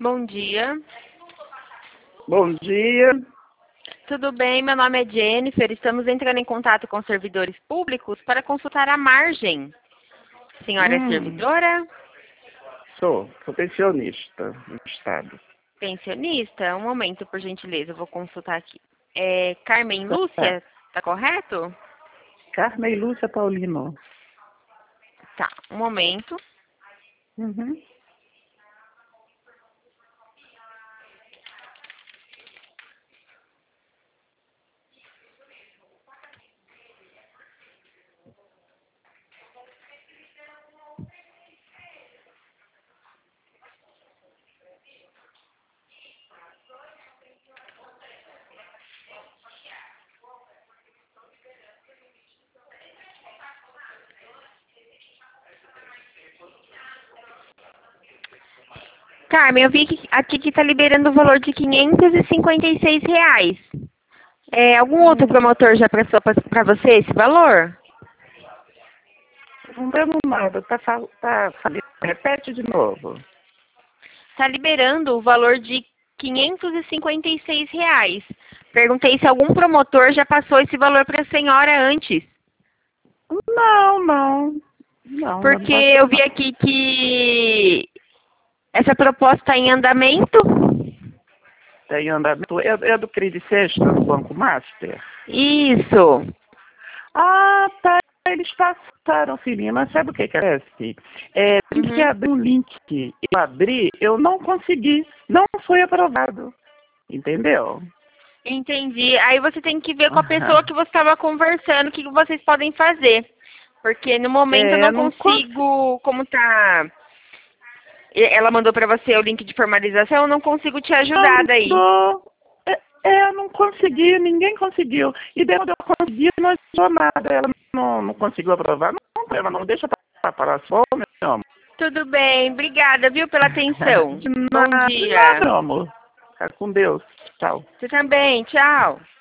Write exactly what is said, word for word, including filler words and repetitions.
Bom dia. Bom dia. Tudo bem? Meu nome é Jennifer. Estamos entrando em contato com servidores públicos para consultar a margem. A senhora é Hum, servidora? sou, sou pensionista no estado. Pensionista? Um momento, por gentileza, eu vou consultar aqui. É Carmen É, Lúcia, tá correto? Carmen Lúcia Paulino. Tá, um momento. Uhum. Carmen, eu vi que aqui que está liberando o valor de quinhentos e cinquenta e seis reais. É, algum outro Hum, promotor já prestou para você esse valor? não deu nada, tá, fal- tá falando. Repete de novo. Está liberando o valor de quinhentos e cinquenta e seis reais. Perguntei se algum promotor já passou esse valor para a senhora antes. Não, não. Não, ainda não Porque passou eu não. vi aqui que essa proposta está em andamento. Tem andamento. É, é do Crede Sexta, do Banco Master? Isso. Ah, tá. Eles passaram, filhinha, mas sabe o que que é esse? É, tem que Uhum. abrir um link. Eu abri, eu não consegui. Não foi aprovado. Entendeu? Entendi. Aí você tem que ver com a pessoa Aham. que você estava conversando o que vocês podem fazer. Porque no momento eu É, não não consegui. consigo, como tá. Ela mandou para você o link de formalização, eu não consigo te ajudar daí. Mandou. É, é, não consegui, ninguém conseguiu. E daí quando eu consegui, não ajudou nada. Ela não, não conseguiu aprovar. Não, ela não deixa para para só, meu amor. Tudo bem, obrigada, viu, pela atenção. De Bom nada, de nada, dia. meu amor. Fica com Deus. Tchau. Você também, tchau.